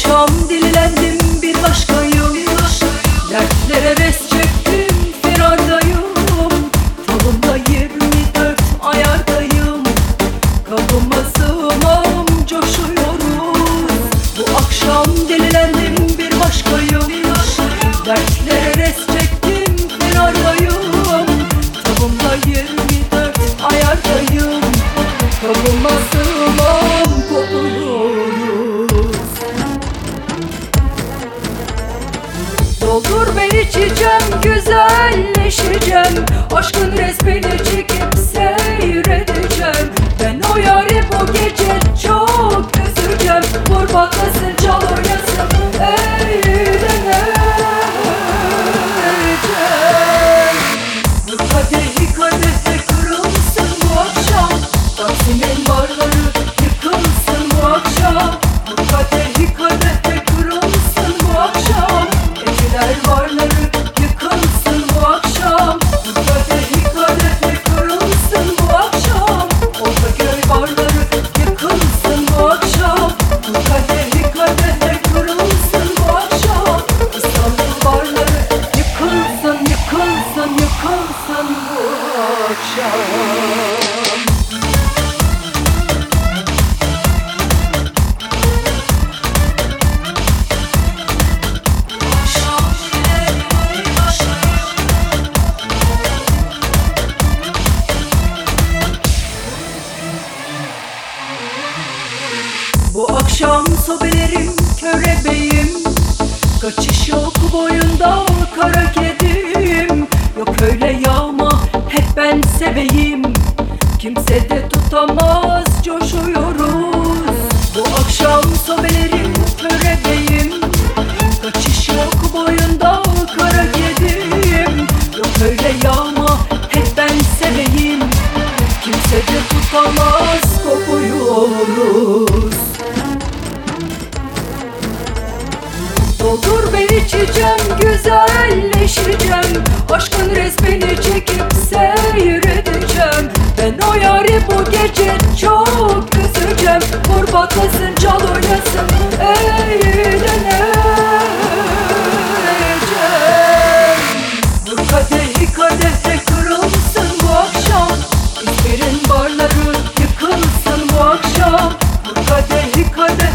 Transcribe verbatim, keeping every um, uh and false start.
akşam delilendim bir başkayım. Dertlere res çektim firardayım. Falımda yirmi dört ayardayım. Kabıma sığmam coşuyoruz. Bu akşam delilendim bir başkayım. Dertlere res çektim firardayım. Kabımda yirmi dört ayardayım. Kabıma sığmam kopuyoruz. Doldur beni içeceğim, güzelleşeceğim. Aşkın resmini çekip seyredeceğim. Ben o yâri bu gece çok üzeceğim. Vur patlasın, çal oynasın, eğleneceğim. Bu kadehi kadehte kırılsın bu akşam. Taksim'in barları yıkılsın bu akşam. Bu kadehi kadehte kırılsın bu akşam. Eceler barları yıkılsın bu akşam. Bu kadehi kadehte kırılsın bu akşam. Ortaköy barları yıkılsın bu akşam. Bu kadehi kadehte kırılsın bu akşam. İstanbul barları yıkılsın, yıkılsın, yıkılsın bu akşam. Bu akşam sobelerim körebeyim. Kaçış yok boyunda kara kedim. Yok öyle yağma hep ben seveyim. Kimse de tutamaz coşuyoruz. Bu akşam sobelerim körebeyim. Kaçış yok boyunda kara kedim. Yok öyle yağma hep ben seveyim. Kimse de tutamaz kopuyoruz. Doldur beni içeceğim, güzelleşeceğim. Aşkın resmini çekip seyredeceğim. Ben o yâri bu gece çok üzeceğim. Vur patlasın, çal oynasın, eğleneceğim. Bu kadehi kadehte kırılsın bu akşam. İzmir'in barları yıkılsın bu akşam. Bu kadehi kadehte